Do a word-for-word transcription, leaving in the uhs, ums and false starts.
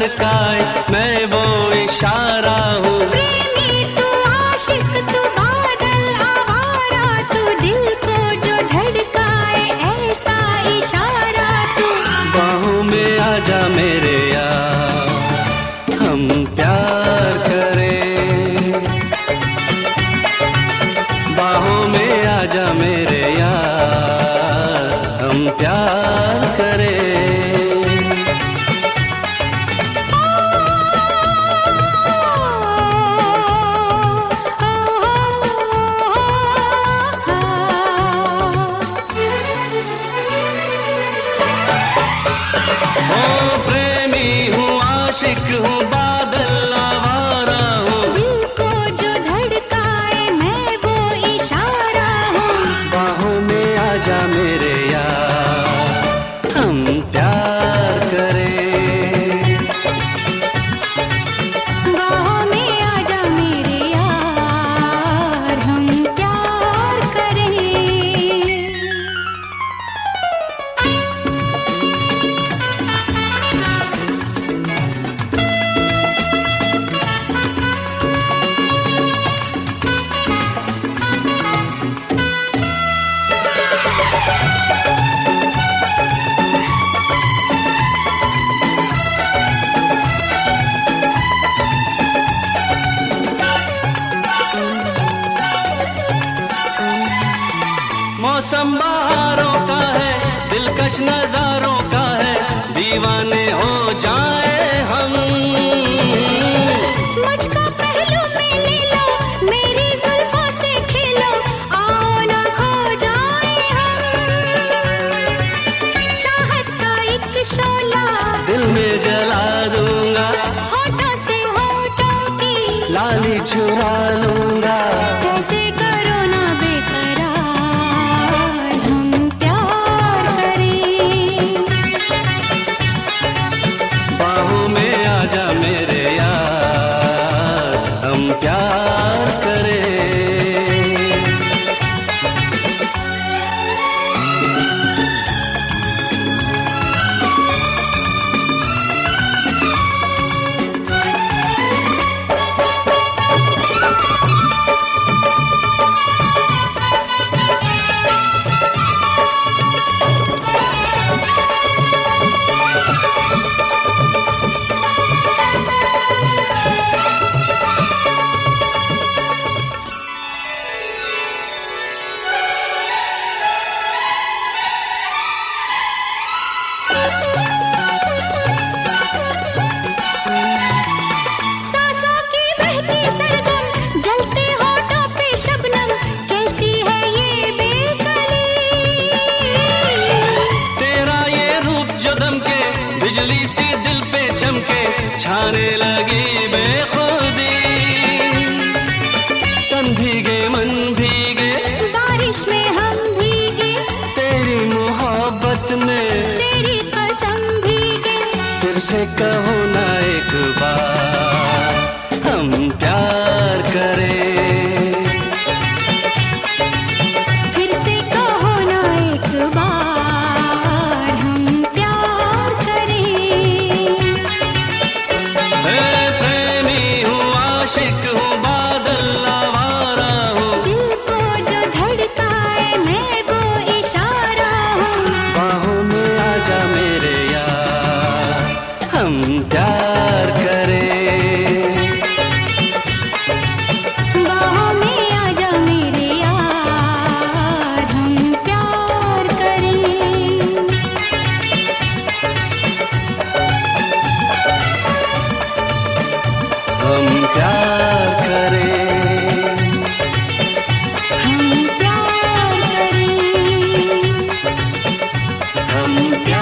धड़काए मैं वो इशारा हूँ। प्रेमी तू आशिक तू बादल आवारा तू दिल को जो धड़काए ऐसा इशारा तू। बाहों में आजा मेरे यार हम प्यार करें, बाहों में आजा मेरे यार हम प्यार करें। हूँ बादल आवारा हूँ, दिल को जो धड़काए मैं वो इशारा हूँ। बाहों में आजा मेरे यार हम प्यार करें, बाहों में आजा मेरे यार हम प्यार करें। मौसम बहारों का है, दिलकश नजारों का है, दीवाने हो जाए हम। मुझको पहलू में ले लो, मेरी जुल्फों से खेलो, आओ ना खो जाए हम। चाहत का एक शोला दिल में जला दूंगा, होठों से होठों की लाली चुरा लूंगा। ऐसे करो ना बेकरार हम प्यार करें, बाहों में आजा मेरे यार हम प्यार करें। बिजली सी दिल पे चमके छाने लगी बेखुदी, तन भीगे मन भीगे बारिश में हम भीगे, तेरी मोहब्बत में तेरी कसम भीगे। फिर से कहो ना एक बार हम प्यार करें, फिर से कहो ना एक बार हम प्यार करें। मैं प्रेमी हूँ आशिक हूँ बादल आवारा हूँ, दिल को जो धड़काए मैं वो इशारा हूँ। बाहों में आजा मेरे यार हम प्यार करें, बाहों में आजा मेरे यार हम प्यार करें। हम प्यार करें, हम प्यार करें, हम प्यार